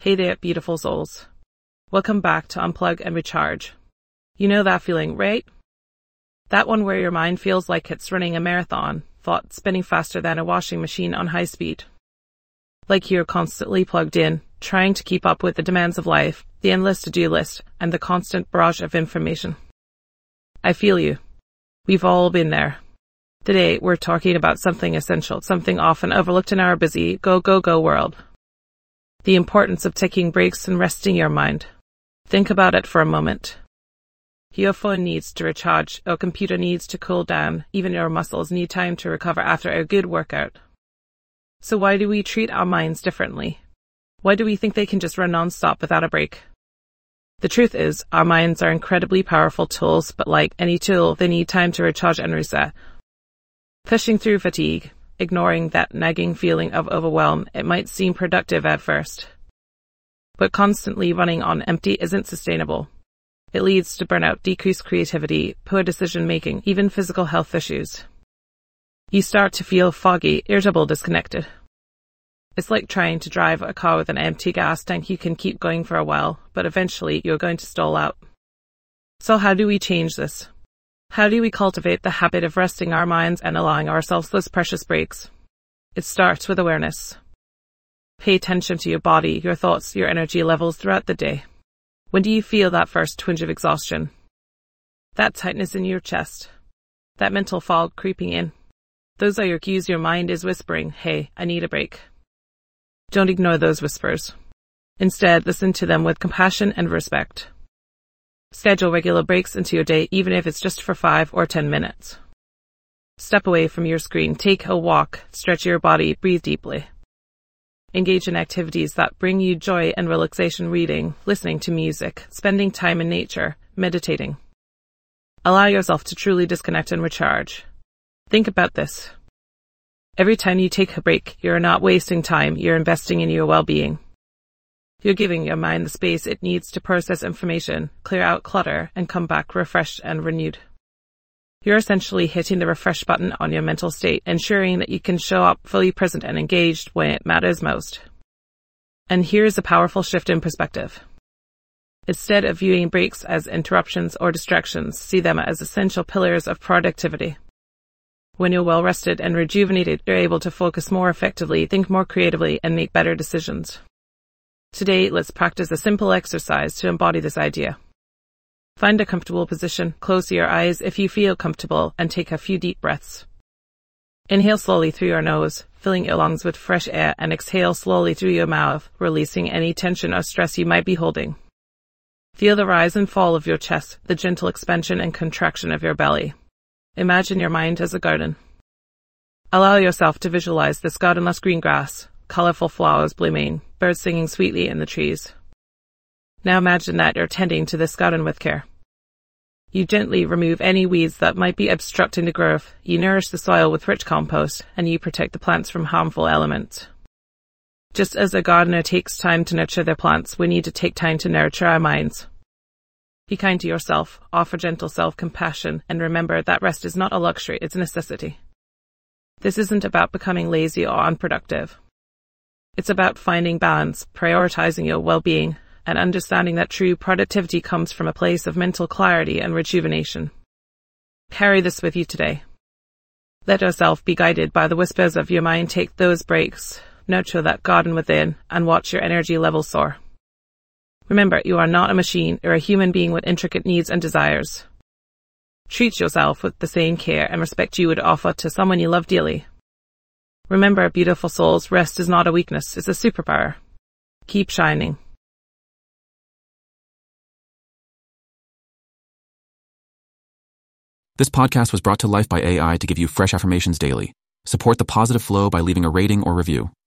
Hey there, beautiful souls. Welcome back to Unplug and Recharge. You know that feeling, right? That one where your mind feels like it's running a marathon, thoughts spinning faster than a washing machine on high speed. Like you're constantly plugged in, trying to keep up with the demands of life, the endless to-do list, and the constant barrage of information. I feel you. We've all been there. Today, we're talking about something essential, something often overlooked in our busy, go world. The importance of taking breaks and resting your mind. Think about it for a moment. Your phone needs to recharge, your computer needs to cool down, even your muscles need time to recover after a good workout. So why do we treat our minds differently? Why do we think they can just run non-stop without a break? The truth is, our minds are incredibly powerful tools, but like any tool, they need time to recharge and reset. Pushing through fatigue, ignoring that nagging feeling of overwhelm, it might seem productive at first. But constantly running on empty isn't sustainable. It leads to burnout, decreased creativity, poor decision-making, even physical health issues. You start to feel foggy, irritable, disconnected. It's like trying to drive a car with an empty gas tank. You can keep going for a while, but eventually you're going to stall out. So how do we change this? How do we cultivate the habit of resting our minds and allowing ourselves those precious breaks? It starts with awareness. Pay attention to your body, your thoughts, your energy levels throughout the day. When do you feel that first twinge of exhaustion? That tightness in your chest? That mental fog creeping in? Those are your cues. Your mind is whispering, hey, I need a break. Don't ignore those whispers. Instead, listen to them with compassion and respect. Schedule regular breaks into your day, even if it's just for 5 or 10 minutes. Step away from your screen, take a walk, stretch your body, breathe deeply. Engage in activities that bring you joy and relaxation, reading, listening to music, spending time in nature, meditating. Allow yourself to truly disconnect and recharge. Think about this. Every time you take a break, you're not wasting time, you're investing in your well-being. You're giving your mind the space it needs to process information, clear out clutter, and come back refreshed and renewed. You're essentially hitting the refresh button on your mental state, ensuring that you can show up fully present and engaged when it matters most. And here's a powerful shift in perspective. Instead of viewing breaks as interruptions or distractions, see them as essential pillars of productivity. When you're well rested and rejuvenated, you're able to focus more effectively, think more creatively, and make better decisions. Today, let's practice a simple exercise to embody this idea. Find a comfortable position, close your eyes if you feel comfortable, and take a few deep breaths. Inhale slowly through your nose, filling your lungs with fresh air, and exhale slowly through your mouth, releasing any tension or stress you might be holding. Feel the rise and fall of your chest, the gentle expansion and contraction of your belly. Imagine your mind as a garden. Allow yourself to visualize this gardenless green grass, colorful flowers blooming, birds singing sweetly in the trees. Now imagine that you're tending to this garden with care. You gently remove any weeds that might be obstructing the growth, you nourish the soil with rich compost, and you protect the plants from harmful elements. Just as a gardener takes time to nurture their plants, we need to take time to nurture our minds. Be kind to yourself, offer gentle self-compassion, and remember that rest is not a luxury, it's a necessity. This isn't about becoming lazy or unproductive. It's about finding balance, prioritizing your well-being, and understanding that true productivity comes from a place of mental clarity and rejuvenation. Carry this with you today. Let yourself be guided by the whispers of your mind. Take those breaks, nurture that garden within, and watch your energy levels soar. Remember, you are not a machine, you're a human being with intricate needs and desires. Treat yourself with the same care and respect you would offer to someone you love dearly. Remember, beautiful souls, rest is not a weakness, it's a superpower. Keep shining. This podcast was brought to life by AI to give you fresh affirmations daily. Support the positive flow by leaving a rating or review.